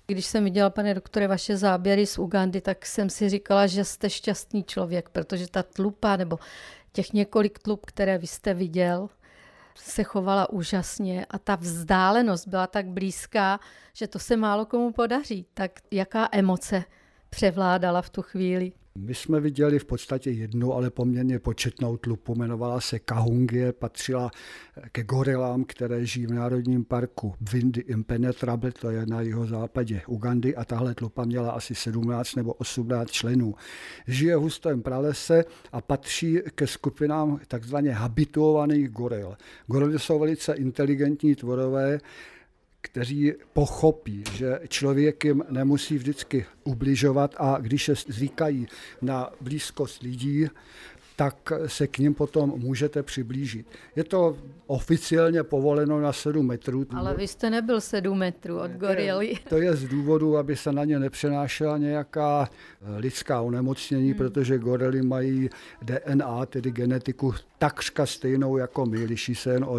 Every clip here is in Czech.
Když jsem viděla, pane doktore, vaše záběry z Ugandy, tak jsem si říkala, že jste šťastný člověk, protože ta tlupa nebo těch několik tlup, které vy jste viděl, se chovala úžasně a ta vzdálenost byla tak blízká, že to se málo komu podaří. Tak jaká emoce převládala v tu chvíli? My jsme viděli v podstatě jednu, ale poměrně početnou tlupu, jmenovala se Kahungie, patřila ke gorilám, které žijí v národním parku Bwindi Impenetrable, to je na jihozápadě Ugandy, a tahle tlupa měla asi 17 nebo 18 členů. Žije v hustém pralese a patří ke skupinám takzvaně habituovaných goril. Gorily jsou velice inteligentní tvorové, kteří pochopí, že člověk jim nemusí vždycky ubližovat a když se zvykají na blízkost lidí, tak se k ním potom můžete přiblížit. Je to oficiálně povoleno na 7 metrů. Ale vy jste nebyl 7 metrů od gorily. To je z důvodu, aby se na ně nepřenášela nějaká lidská onemocnění, protože gorily mají DNA, tedy genetiku takřka stejnou jako my, liší se jen o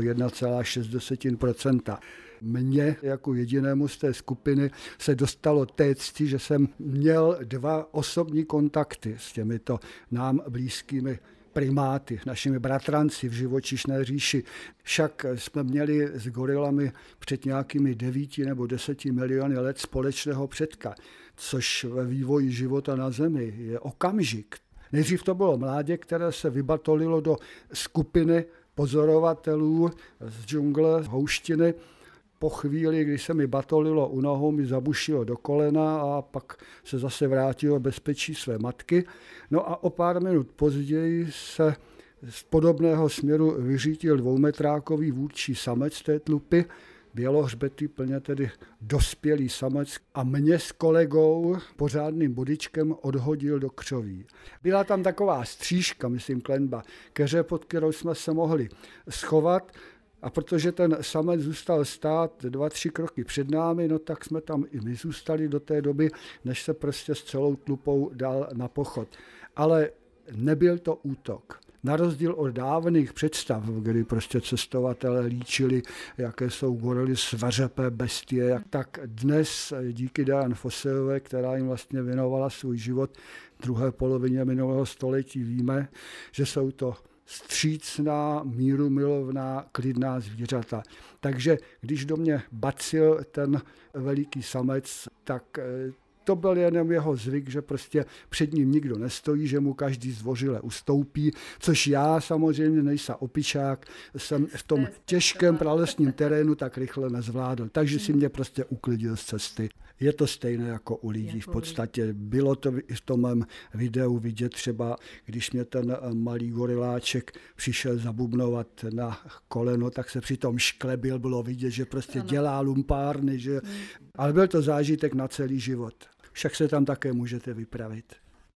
1,6%. Mně jako jedinému z té skupiny se dostalo té cti, že jsem měl 2 osobní kontakty s těmito nám blízkými primáty, našimi bratranci v živočišné říši. Však jsme měli s gorilami před nějakými 9 nebo 10 miliony let společného předka, což ve vývoji života na Zemi je okamžik. Nejdřív to bylo mládě, které se vybatolilo do skupiny pozorovatelů z džungle, z houštiny. Po chvíli, když se mi batolilo u nohou, mi zabušilo do kolena a pak se zase vrátilo bezpečí své matky. No a o pár minut později se z podobného směru vyřítil 2metrákový vůdčí samec té tlupy, bělohřbetý, plně tedy dospělý samec a mě s kolegou pořádným bodičkem odhodil do křoví. Byla tam taková střížka, myslím klenba, keře, pod kterou jsme se mohli schovat. A protože ten samec zůstal stát 2-3 kroky před námi, no tak jsme tam i my zůstali do té doby, než se prostě s celou tlupou dal na pochod. Ale nebyl to útok. Na rozdíl od dávných představ, kdy prostě cestovatelé líčili, jaké jsou gorily svařepé bestie, tak dnes díky Dian Fossejové, která jim vlastně věnovala svůj život v druhé polovině minulého století, víme, že jsou to vstřícná, mírumilovná, klidná zvířata. Takže když do mě bacil ten veliký samec, tak to byl jenom jeho zvyk, že prostě před ním nikdo nestojí, že mu každý zdvořile ustoupí, což já samozřejmě nejsem opičák, jsem v tom těžkém pralesním terénu tak rychle nezvládl, takže si mě prostě uklidil z cesty. Je to stejné jako u lidí v podstatě. Bylo to i v tom mém videu vidět třeba, když mě ten malý goriláček přišel zabubnovat na koleno, tak se přitom šklebil, bylo vidět, že prostě dělá lumpárny, že... Ale byl to zážitek na celý život. Však se tam také můžete vypravit.